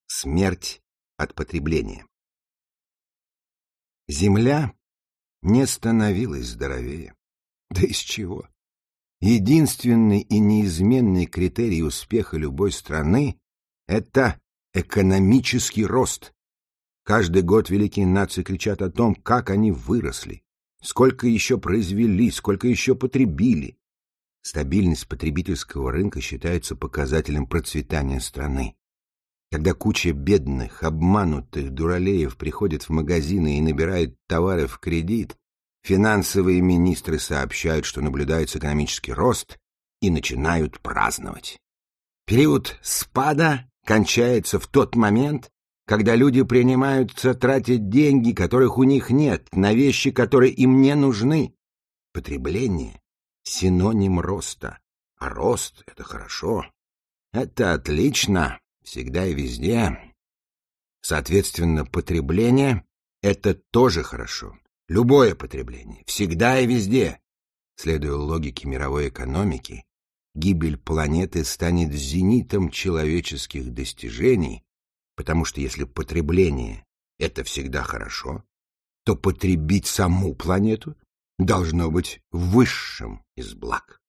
Смерть от потребления. Земля не становилась здоровее. Да из чего? Единственный и неизменный критерий успеха любой страны — это экономический рост. Каждый год великие нации кричат о том, как они выросли, сколько еще произвели, сколько еще потребили. Стабильность потребительского рынка считается показателем процветания страны. Когда куча бедных, обманутых дуралеев приходит в магазины и набирает товары в кредит, финансовые министры сообщают, что наблюдается экономический рост, и начинают праздновать. Период спада кончается в тот момент, когда люди принимаются тратить деньги, которых у них нет, на вещи, которые им не нужны. Потребление — синоним роста, а рост — это хорошо, это отлично. Всегда и везде. Соответственно, потребление — это тоже хорошо. Любое потребление, всегда и везде. Следуя логике мировой экономики, гибель планеты станет зенитом человеческих достижений, потому что если потребление — это всегда хорошо, то потребить саму планету должно быть высшим из благ.